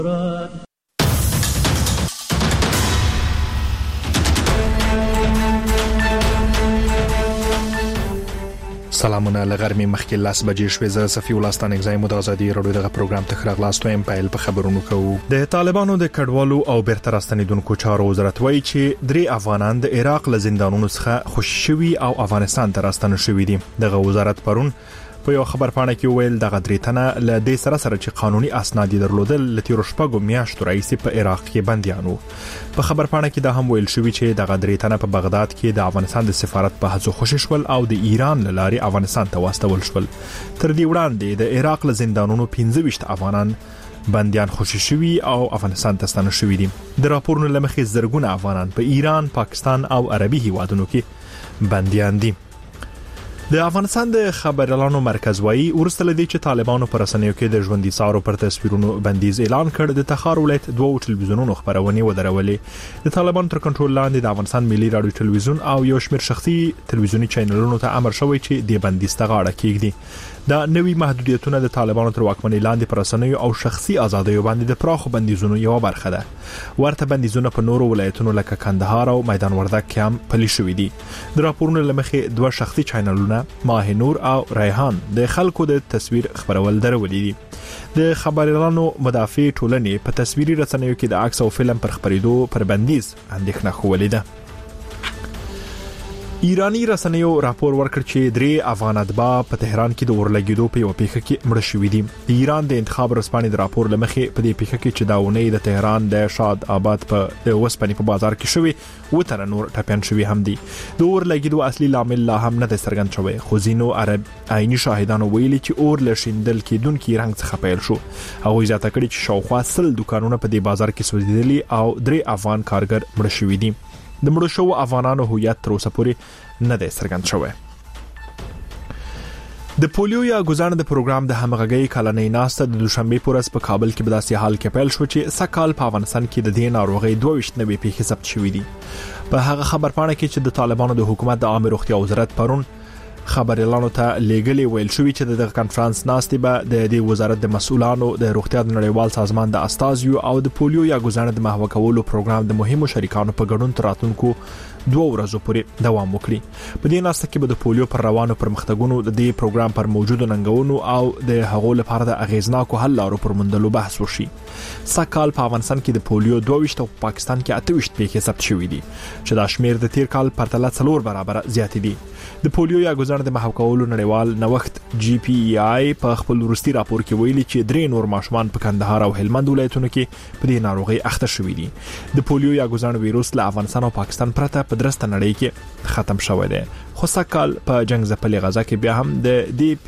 سلامونه لغرمې مخکې 10 بجې شوې. زه صفي ولستان اگزایم د ازادي رادیو دغه پروګرام ته خراغلاستو ایم پایل په خبرونو کوو. د طالبانو د کډوالو او بیرته راستنیدونکو چارو وزارت وایي چې 3 افغانان د عراق له زندانونو څخه خوشي شوي او افغانستان ته راستنه شوي دي. دغه وزارت پرون په یو خبرپاڼه کې ویل دغه 3 تنه له دې سره چې قانوني اسناد درلودل لته رشپګو میاشتو رئیس په عراق کې بنديانو. په خبرپاڼه کې دا هم ویل شوی چې دغه 3 تنه په بغداد کې د افغانستان د سفارت په هڅو خوشی شول او د ایران لاري افغانستان ته واستول شول. تر دې وړاندې د عراق له زندانونو 15 افغانان بنديان خوشی شوي او افغانستان ته ستنه شوي دي. د راپورونو لمخې زرګونه افغانان په ایران، پاکستان او عربي هیوادونو کې بنديان دي. د افغانستان د خبريالانو مرکز وایي ورسته لدی چې طالبانو پر رسنیو کې د ژوندۍ سارو پر تصویرونو بندیز اعلان کړ. د تخار ولایت 2 ټلویزیونونو خبرونه ودرولې. د طالبانو تر کنټرول لاندې د افغانستان ملي رادیو ټلویزیون او یو شمېر شخصي ټلویزیونی چینلونو ته امر شوی چې د بندیز ته غاړه کېږدي. دا نوې محدودیتونه د طالبانو تر واکمنۍ لاندې پر رسنیو او شخصي ازادیو باندې د پراخو بندیزونو یو برخه ده. ورته بندیزونه په نورو ولایتونو لکه کندهار او میدان وردګ کې هم پلي شوې دي. د راپورونو لمخې 2 شخصي چینلونه ماه نور او ریحان د خلکو د تصویر خبرول درولې دي. د خبريالانو مدافع ټولنې په تصویري رسنیو کې د عکس او فلم پر خبرېدو پر بندیز اندېښنه خولې ده. ایرانی رسنیو راپور ورکړ چې 3 افغان اتباع په تهران کې د ورلګیدو په یو پیښه کې مړ شوي دي. د ایران د انتخاب رسپانې د راپور لمخې په دې پیښه کې چې داونې د تهران د شاد آباد په وسپنې په بازار کې شوی و تر نور ټپيان شوي هم دي. د ورلګیدو اصلي لامل لا هم نه څرګند شوی. خو ځینو عرب عیني شاهدانو ویلي چې اور لشیندل کېدونکو رنګ څخه پیل شو. هغه ځاته کړي چې شاوخوا 100 دکانونه په دې بازار کې سوځیدلي او 3 افغان کارګر مړ شوي دي. د مړو شو افغانانو هویت تر اوسه پورې نه دی څرګند شوی. د پولیو یا ګزان د پروګرام د همغږي کلنۍ ناسته د دوشنبه پورس په کابل کې بداسي حال کې پیل شو چې سکهال په افغانستان کې د دې ناروغي 22 نوې پیښې ثبت شوې دي. په هغه خبرپاڼه کې چې د طالبانو د حکومت د عامه روغتیا وزارت پرون خبريالانو ته لېګلې ویل شوې چې د کانفرنس ناستې به د دې وزارت د مسؤلانو د روغتیا د نړیوال سازمان د استازیو او د پولیو یا ګزان د محو کولو پروګرام د مهمو شریکانو په ګډون تراتونکو 2 ورځې پورې دوام وکړي. په دې ناسته کې به د پولیو پر روانو پرمختګونو د دې پروګرام پر موجودو ننګونو او د هغو لپاره د اغیزناکو حل لارو پر موندلو بحث وشي. سکهال په افغانستان کې د پولیو 22 او پاکستان کې 28 پیښې ثبت شوې دي چې دا شمیر د تیر کال پرتله 4 برابر زیات دي. د پولیو یا ګزان د محو کولو نړیوال نوښت جی پی ای په خپل وروستي راپور کې ویلي چې 3 نور ماشومان په کندهار او هلمند ولایتونو کې په دې ناروغي اخته شوي دي. د پولیو یا ګزان ویروس له افغانستان او پاکستان پرته په درسته نړۍ کې ختم شوی دی. خو سکهال په جنگ ځپلې غزا کې بیا هم د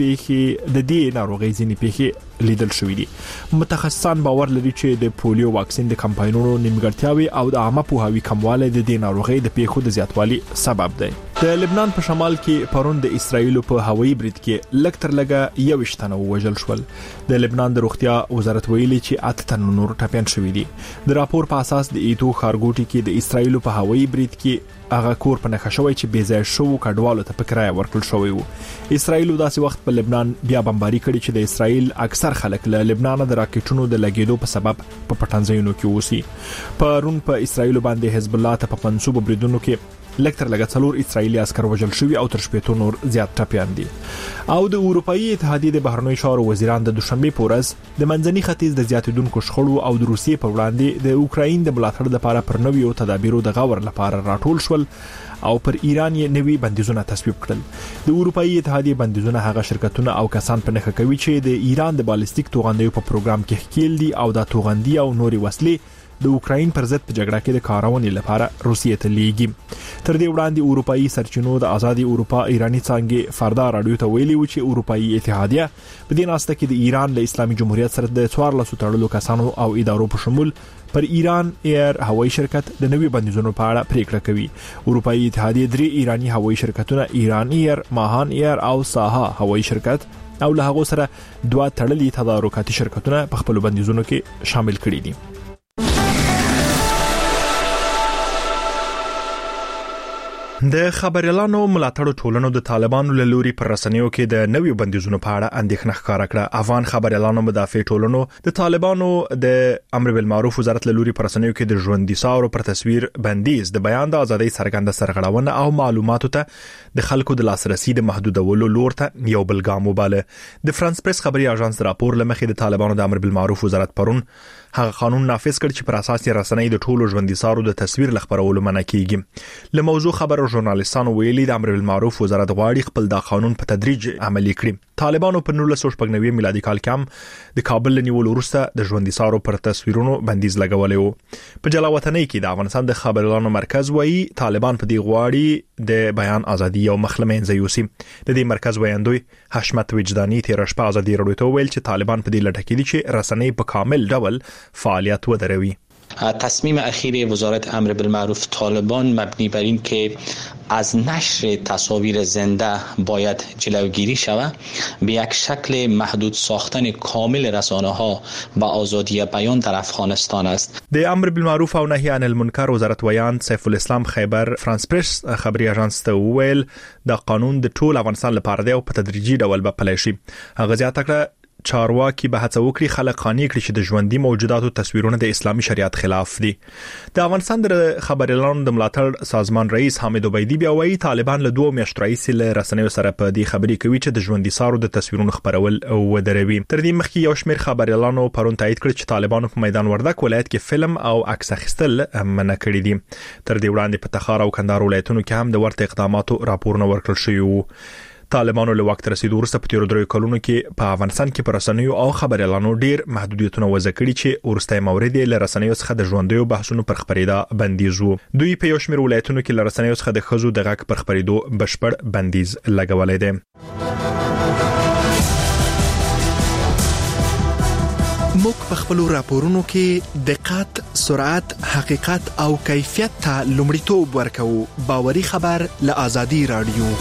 دې ناروغي ځینې پیښې لیدل شوې دي. متخصصان باور لري چې د پولیو واکسین د کمپاینونو نیمګړتیاوي او د عامه پوهاوي کموالی د دې ناروغي د پیښو د زیاتوالي سبب دی. د لبنان په شمال کې پرون د اسرایل په هوایي برید کې لکتر لګه 21 تنه وژل شول. د لبنان د روغتیا وزارت ویلي چې 8 تنه نور ټپيان شوي دي. د راپور په اساس د ایتو خارګوټي کې د اسرایل په هوایي برید کې هغه کور په نخښه شوی چې بیځای شو کډوالو ته په کرایه ورکړل شوی وو. اسرایل داسې وخت په لبنان بیا بمباري کړي چې د اسرایل اکثر خلک له لبنان د راکټونو د لګیدو په سبب په پټنځایونو کې اوسي. پرون په اسرایل باندې حزب الله ته په منسوب بریدونو کې لکتر لګه 4 اسرایلی عسكر وژل شوی او تر شپېتو نور زیات ټپيان دي. او د اروپאי اتحادیې د بهرنیو چارو وزیران د دوشنبه پورز د منځني ختیځ د زیاتیدونکو شخړو او د روسیې په وړاندې د اوکراین د ملاتړ لپاره پر نویو تدابیرو د غور لپاره راټول شول او پر ایران یې نوي بندیزونه تصویب کړل. د اروپאי اتحادیې بندیزونه هغه شرکتونه او کسان په نخښه کوي چې د ایران د بالستیک توغندیو په پروګرام کې ښکیل دي او د توغندي او نوري وسلې د اوکراین پر ضد په جګړه کې د کارونې لپاره روسیې ته لیږي. تر دې وړاندې اروپאי سرچینو د آزادي اروپا ایرانی څنګه فردا رادیو ته ویلي و چې اروپאי اتحادیه په دې ناسته کې د ایران له اسلامي جمهوریت سره د 14 تړلو کسانو او ادارو په شمول پر ایران ایر هوایي شرکت د نوي بندیزونو په اړه پریکړه کوي. اروپאי اتحادیه 3 ایرانی هوایي شرکتونه ایران ایر، ماهان ایر او ساها هوایي شرکت او له هغه سره 2 تړلي تدارکاتي شرکتونه په خپل بندیزونو کې شامل کړي دي. د خبريالانو ملاتړ ټولنو د طالبانو له لوري پر رسنیو کې د نویو بندیزونو په اړه اندېښنه ښکاره کړه. افغان خبريالانو مدافع ټولنو د طالبانو د امر بالمعروف وزارت له لوري پر رسنیو کې د ژوندۍ سارو پر تصویر بندیز د بیان د ازادۍ څرګنده سرغړونه او معلوماتو ته د خلکو د لاسرسي د محدودولو لور ته یو بل ګام وباله. د فرانس پریس خبري اژانس راپور لمخې د طالبانو د امر بالمعروف وزارت پرون هغه قانون نافذ کړ چې پر اساس یې رسنۍ د ټولو ژوندۍ سارو د تصویر لخبرولو منع کیږي. له موضوع خبر ژورنالیستانو ویلي د امر بالمعروف وزارت غواړي خپل دا قانون په تدریج عملي کړي. طالبانو په 1999 میلادي کال کې د کابل نیول وروسته د ژوندۍ سارو پر تصویرونو بندیز لګولې و. په جلاوطنۍ کې د افغانستان د خبريالانو مرکز وایي طالبان په دې غواړي د بیان ازادي او مخلمنځ یوسي. د دې مرکز ویاندوی حشمت وجداني تیر شپه ازادي راډیو ته ویل چې طالبان په دې لټه کې دي چې رسنۍ په کامل ډول فعالیت ودروي. تصمیم اخیر وزارت امر بالمعروف طالبان مبنی بر این که از نشر تصاویر زنده باید جلوگیری شود به یک شکل محدود ساختن کامل رسانه ها و آزادی بیان در افغانستان است. د امر بالمعروف او نهی عن المنکر وزارت ویان سیف الاسلام خیبر فرانس پریس خبري اژانس ته ویل د قانون د ټول افغانستان لپاره دی او په تدریجي ډول به پلی شي. هغه زیاته کړه چارواکي به هڅه وکړي خلک قانع کړي چې د ژوندۍ موجوداتو تصویرونه د اسلامي شریعت خلاف دي. د افغانستان د خبريالانو د ملاتړ سازمان رئیس حامد عبیدی بیا وایي طالبان له 2 میاشتو راهیسې له رسنیو سره په دې خبرې کوي چې د ژوندۍ سارو د تصویرونو خبرول ودروي. تر دې مخکې یو شمېر خبريالانو پرون تایید کړ چې طالبانو په میدان وردګ ولایت کې فلم او عکس اخیستل منع کړی دي. تر دې وړاندې په تخار او کندهار ولایتونو کې هم د ورته اقداماتو راپورونه ورکړل شوي وو. طالبانو له وخت رسیدو وروسته په تیرو 3 کلونو کې په افغانستان کې پر رسنیو او خبريالانو ډیر محدودیتونه وضع کړي چې ورسته مورد له رسنیو څخه د ژوندیو بحثونو پر خبرېدا بندیز وو. دوی په یو شمېر ولایتونو کې له رسنیو څخه د خزو د غږ پر خبرېدو بشپړ بندیز لګولې ده. موږ په خپل راپورونو کې دقت، سرعت، حقیقت او کیفیت ته لومړیتوب ورکوو. باوري خبر له ازادي رادیو.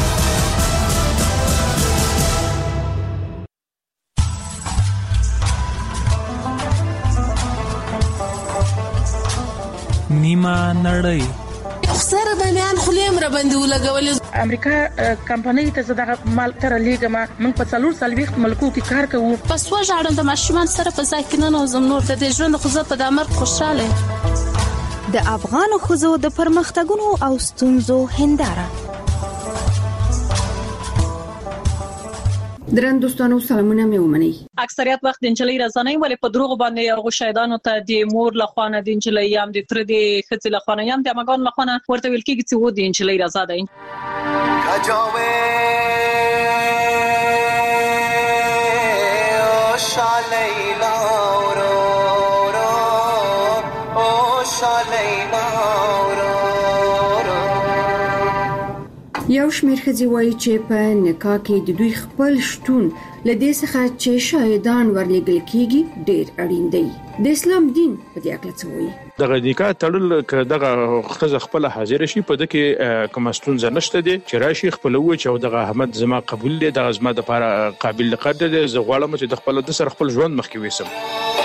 نیمه نړۍ سره باندې خلیم را باندې ولګول. امریکا کمپنۍ ته زداغه مال تر لیګما من په 440 ملکو کې کار کوو. پس وژاړم د ماشومان سره په ځای کې نه نوزم نور د ژوند خو په د امر خوشاله. د افغان خوځو د پرمختګونو او ستونزو هنداره. درن دوستانو سلامونه مې ومني. اکثریت وخت د انجلۍ رضانۍ ولې په دروغ باندې او شهیدانو ته د مور لخوانه د انجلۍ یم د تر د خځې لخوانه یم د امګان لخوانه ورته ویل کېږي چې و د انجلۍ رضا ده. یو شمېر ښځې وایي چې په نکاح کې د دوی خپل شتون لدې څخه چې شاهدان ورلېږل کېږي ډېر اړین دی. د اسلام دین په دې اړه څه وایي؟ دغه نکاح تړل ک دغه خزه خپل حاضر شي په دغه کوم ستونزه نشته دي چې راشي خپل و چې دغه احمد زما قبول دي دغه زما د لپاره قابل قدر دي. زه غواړم چې د خپل د سر خپل ژوند مخکې وسم.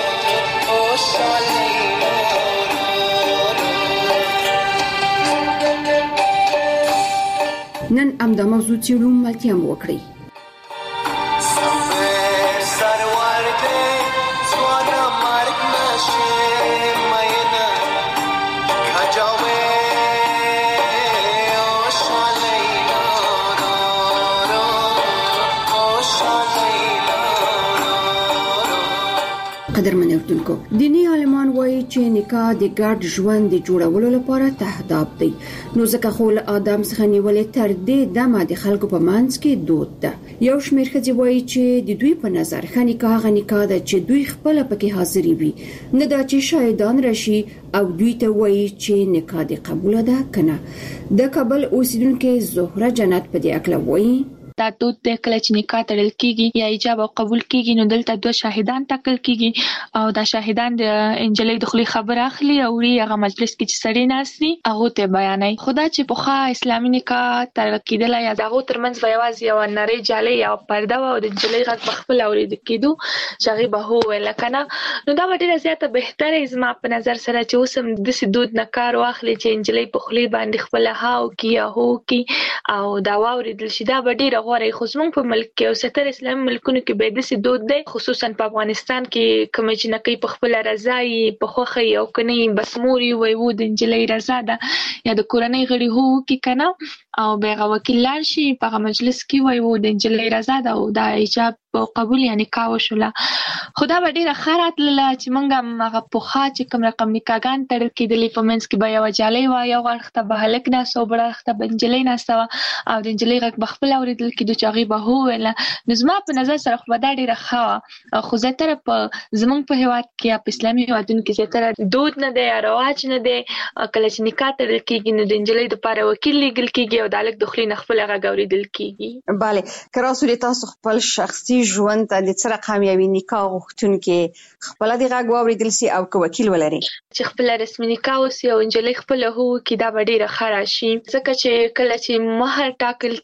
نن امدا موضوع چیرو ملتیم وکړي. قدرمن اردوونکو دینی عالمان وایي چې نکاح د ګډ ژوند د جوړولو لپاره تهداب دی. نو ځکه خو له آدم څخه نیولې تر دې دمه د خلکو په منځ کې دود ده. یو شمېر ښځې وایي چې د دوی په نظر ښه نکاح هغه نکاح ده چې دوی خپل پکې حاضر وي، نه دا چې شاهدان راشي او دوی ته وایي چې نکاح دې قبول ده کنه. د کابل اوسیدونکو زهره جنت په دې اړه وایي دا دود د کله چې نکاح تړل کیږي یا ایجاب او قبول کیږي نو دلته 2 شاهدان ټاکل کیږي او دا شاهدان د انجلۍ د خلی خبر اخلي او هغه مجلس کې چې سړی ناسي هغه ته بیانای خدا چې په اسلامي نکاح تړل کېدل یا دغه ترمنځ یوازې یو نری جالي یا پرده او د انجلۍ غږ بخپل اورید کېدو چې هغه به هو لکنه نو دا ډیره زیاته بهتره زما په نظر سره چې اوسم د سدود نه کار واخلي چې انجلۍ په خلی باندې خپل هاو کیه هو کی او دا واوریدل شي دا ډیره غوړی خو زموږ په ملک کې او ستر اسلامي ملکونو کې به د سدود دی خصوصا په افغانستان کې کوم چې نه کوي په خپل رضای په خوخه یو کني بس موري وي وو د انجلۍ رضا ده یا د کورنۍ غړي هو کی کنه او به وکیل لار شي په مجلس کې وي وو د انجلۍ رضا ده او دا ایجاب قبول یعنی کاو شولا خدا به ډیره خیرات لاله چې مونږه هغه پوخا چې کوم رقم نکاحګان تړل کېدلې په منځ کې به یو جالي و یو وخت به هلک نه سو بل وخت به انجلۍ نه سو او د انجلۍ غږ بخپل اوریدل کېدو چې هغه به هو ولا نظم په نظر سره خو به ډیره خوا خو زه تر په زمونږ په هواد کې په اسلامي هوادونو کې تر دود نه دی رواج نه دی کله چې نکاح تړل کېږي نو د انجلۍ لپاره وکیل لیږل کېږي او د هلک د خلی نه خپل غږ اوریدل کېږي bale کراسو تاسو خپل شخصي ژوند ته د سره کامیابی نکاح غوښتونکي خپل د غږ واوریدل سي او کو وکیل ولري چې خپل رسمي نکاح وسي او انجلۍ خپل هو کې دا ډیره خراشي ځکه چې کله چې مہر ټاکل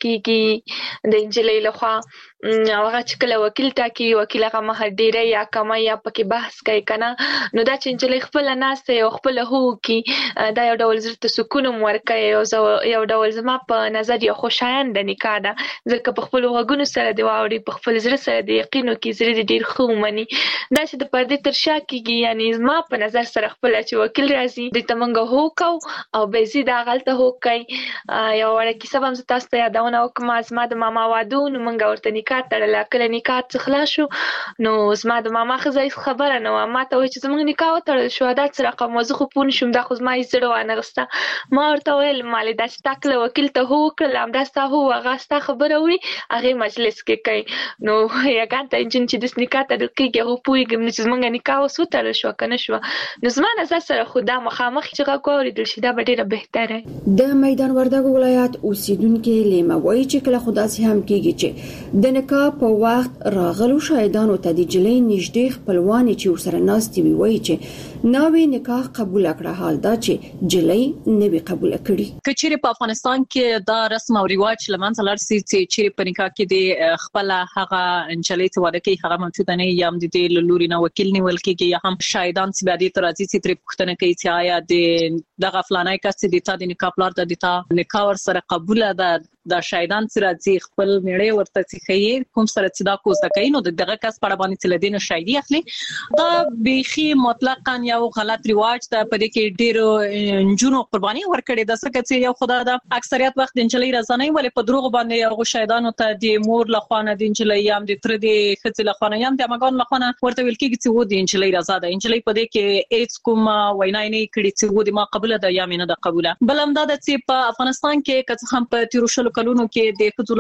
کیږي د انجلۍ لخوا هغه چې کله وکیل ټاکي وکیل هغه مہر ډیره یا کم یا پکې بحث کوي کنه نو دا چې انجلۍ خپل ناسته او خپل هو کې دا یو ډول زړه سکون ورکوي او یو ډول زما په نظر یو خوشایند نکاح ده ځکه په خپل وګونو سره دی واوري په خپل زړه سره دی یقینو کې زړه ډیر خو مني دا چې د پردې تر شا کېږي یعنی زما په نظر سره خپل چې وکیل راځي د تمنګ هو کو او به زی دا غلطه هو کوي یو ورکی سبا هم تاسو ته یادونه وکم زما د ماما وادون منګ ورته نکاح تړل کله نکاح څخلا شو نو زما د ماما خزای خبره نه ما ته وای چې زموږ نکاح تړل شو دا څه رقم وځ خو پون شوم دا خو زما یې زړه وانه غسته ما ورته ویل مال دا چې تاکله وکیل ته هو کړل دا ستا هو غاستا خبره وي هغه مجلس کې کوي نو یګان ته انجن چې د نکاح تړل کېږي هو پویګم چې زموږ نکاح وسو تړل شو کنه شو نو زما نظر سره خدا مخامخ چې غوړي دل شي دا ډیره بهتره د میدان وردګ ولایت اوسیدونکو لیموي چې کله خدا سي هم کېږي چې د نکاح په وخت راغلو شاهدانو ته د جلۍ نږدې خپلوان چې ورسره ناستي وي چې ناوی نکاح قبول کړه حال دا چې جلۍ نه وی قبول کړي کچېره په افغانستان کې دا رسم او ریواج لمن تلر سي چې په نکاح کې د خپل هغه انجلۍ ته واده کوي هغه موجود نه یم د دې لوري نه وکیل نیول کېږي یا هم شاهدان چې بعدي ترازی چې تر پښتنه کوي چې آیا د غفلانای کس چې د نکاح پلار د نکاح ور سره قبول ده دا شاهدان چې راځي خپل میړه ورته چې کوم سره چې دا کوزه کوي نو دغه کس په باندې چې لدین شاهدي اخلي دا بيخي مطلقاً یو غلط ریواج ده په دې کې ډېر جنو قرباني ورکړي د څه چې یو خدای دا اکثریت وخت د انجلۍ رضانې ولې په دروغ باندې یو شاهدانو ته د مور لخوانه د انجلۍ یم د تر د خځې لخوانه یم د مګون لخوانه ورته ویل کېږي چې و د انجلۍ رضا ده انجلۍ په دې کې هیڅ کوم وینا نه کړي چې و د ما قبول ده یا مینه ده قبوله بلم دا چې په افغانستان کې کڅ هم په تیروشل کلونو کې د خځو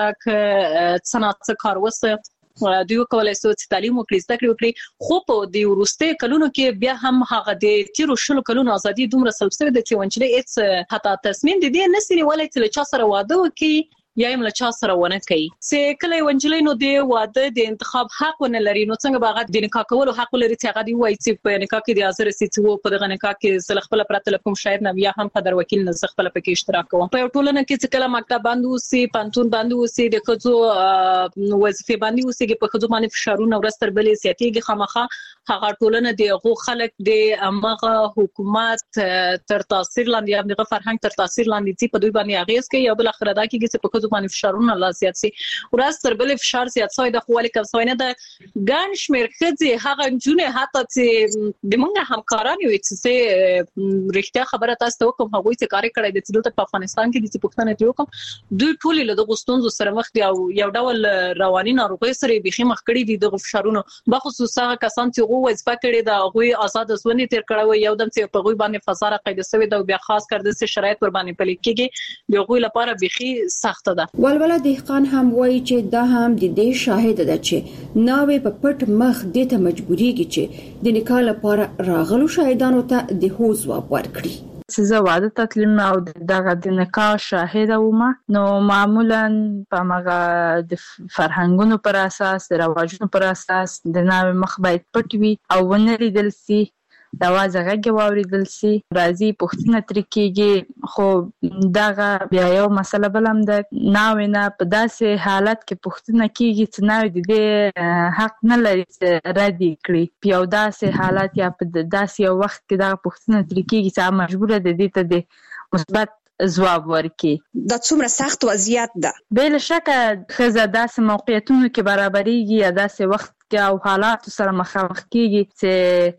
لپاره صنعت کار وسه دوی کولای شي چې تعلیم وکړي زده کړې وکړي خو په دې ورسته کلونو کې بیا هم هغه د تیروشل کلونو ازادي دومره سلسله د چې ونچلې هیڅ حتی تصمیم د دې نسري ولې چې چا سره واده وکړي یا یم له چا سره ونه کوي چې کله ونجلې نو د واده د انتخاب حق ونه لري نو څنګه باغ د نکاح کولو حق لري چې هغه دی وایي چې په نکاح کې د حاضر سي چې وو په دغه نکاح کې زل خپل پرته کوم شاید نه بیا هم قدر وکیل نه خپل پکې اشتراک کوم په ټولنه کې چې کله مکتب باندې وسی پانتون باندې وسی د خځو وظیفه باندې وسی په خځو باندې فشارونه ورستر بلې سیاتيږي خامخه هغه ټولنه د خلک د امغه حکومت تر تاثیر لاندې یا د فرهنګ تر تاثیر لاندې چې په دوی باندې اغیز کوي یا بل اخر ادا کیږي چې په زبان فشارونه لا زیات سي ورځ تر بل فشار زیات سوی د خپل کوسوینه د ګان شمیر خځې هغه جنونه حتی چې د موږ همکاران یو چې رښتیا خبره تاسو ته کوم هغه چې کار کړی د څلور په افغانستان کې د پښتنه دی کوم دوی ټول له دغه ستونزو سره مخ دي او یو ډول رواني ناروغي سره بيخي مخ کړی دي د فشارونو بخصوص هغه کسان چې غو وظیفه کړی دا غوي آزاد ژوند تیر کړو یو دم چې په غوي باندې فزاره قید سوی دا بیا خاص کړ د شرایط ور باندې پلي کېږي د غوي لپاره بيخي سخت ده ولوله دهقان هم وایي چې دا هم د دې شاهد ده چې ناوې په پټ مخ د ته مجبوريږي چې د نکاح لپاره راغلو شاهدانو ته د هو ځواب ورکړي چې زه واده ته تلم او دغه د نکاح شاهده وم، نو معمولا په هغه د فرهنګونو پر اساس، د رواجونو پر اساس د ناوې مخ باید پټ وي او ونه لیدل سي، د اواز غږ واوریدل سي، راځي پوښتنه ترې کېږي. خو دغه بیا یو مسله بل هم د ناوې نه په داسې حالت کې پوښتنه کېږي چې ناوې د دې حق نه لري چې رد یې کړي. په یو داسې حالت یا په داسې یو وخت کې دغه پوښتنه ترې کېږي چې هغه مجبوره ده دې ته د مثبت ځواب ورکړي. دا څومره سخت وضعیت ده. بې له شکه ښځه داسې موقعیتونو کې برابرېږي یا داسې وخت او حالات سره مخامخ کیږي چې